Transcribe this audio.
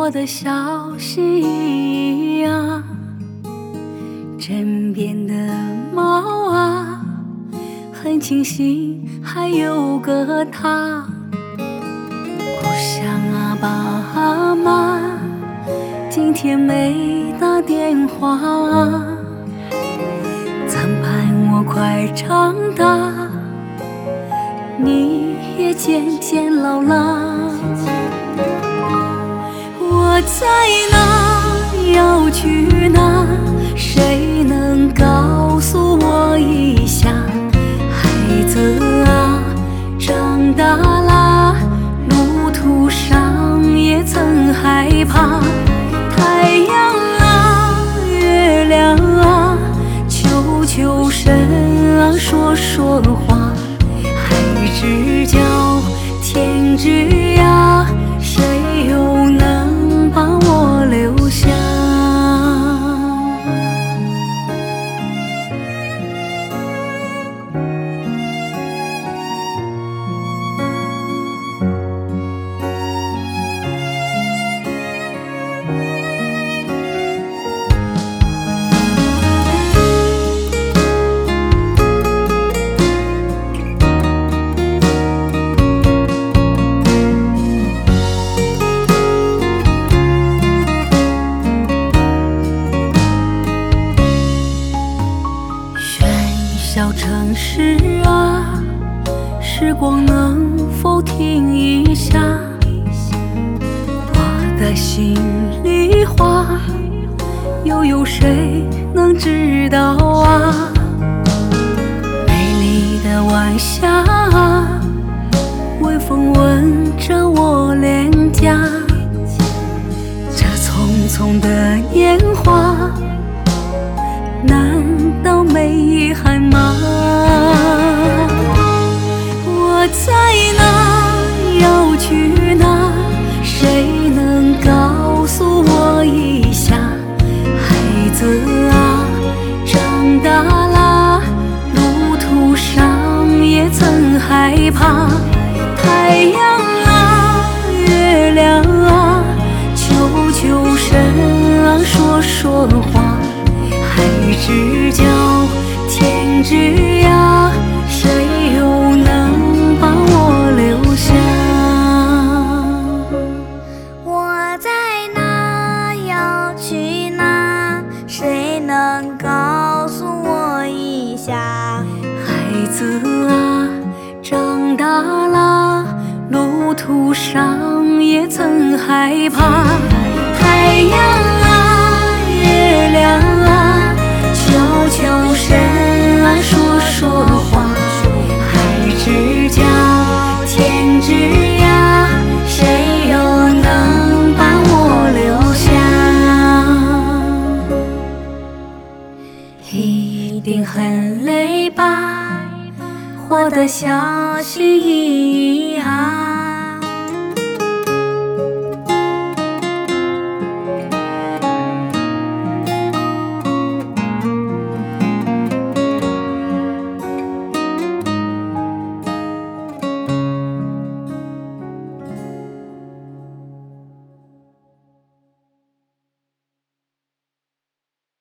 活得小心翼翼啊，枕边的猫啊，很庆幸还有个他。不想啊，爸妈今天没打电话啊，参盼我快长大，你也渐渐老啦。我在哪，要去哪，谁能告诉我一下？孩子啊，长大啦，路途上也曾害怕。太阳啊，月亮啊，求求神啊，说说话。海之角，天之涯，谁又能把我留下？小城市啊，时光能否停一下？我的心里话，又有谁能知道啊？美丽的晚霞啊，微风吻着我脸颊，这匆匆的年华，难道没遗憾吗？我在哪，要去哪，谁能告诉我一下？孩子啊，长大啦，路途上也曾害怕。太阳啊，月亮啊，求求神啊，说说话。海之角，天之涯，谁又能把我留下？ 我在哪，要去哪，谁能告诉我一下？ 孩子啊，长大啦，路途上也曾害怕。太阳啊，月亮啊，求求神啊，说说话。海之角，天之涯，谁又能把我留下？一定很累吧，活得小心翼翼啊。